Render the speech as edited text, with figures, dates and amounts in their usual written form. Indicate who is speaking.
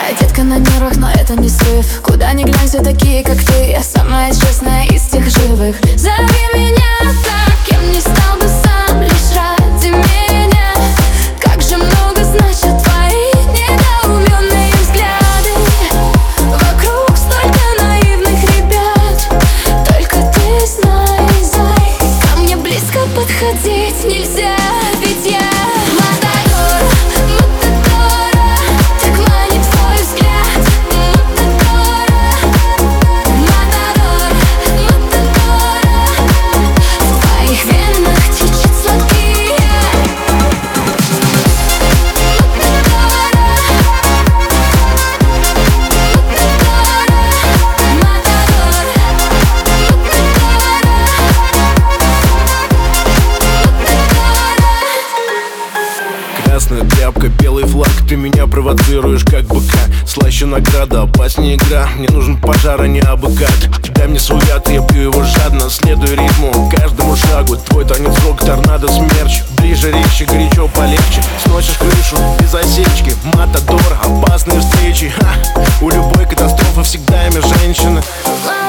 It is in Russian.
Speaker 1: Моя детка на нервах, но это не срыв. Куда ни глянь, все такие, как ты. Я самая честная из тех живых. Зови меня так, кем не стал бы сам, лишь ради меня. Как же много значат твои недоуменные взгляды. Вокруг столько наивных ребят, только ты знай, зай, ко мне близко подходить нельзя, ведь я
Speaker 2: красная тряпка, белый флаг. Ты меня провоцируешь, как быка. Слаще награда, опаснее игра. Мне нужен пожар, а не абыкат. Дай мне свой яд, я пью его жадно. Следуя ритму, каждому шагу. Твой танец рок, торнадо, смерч. Ближе, резче, горячо, полегче. Сносишь крышу без осечки. Матадор, опасные встречи. У любой катастрофы всегда имя женщины.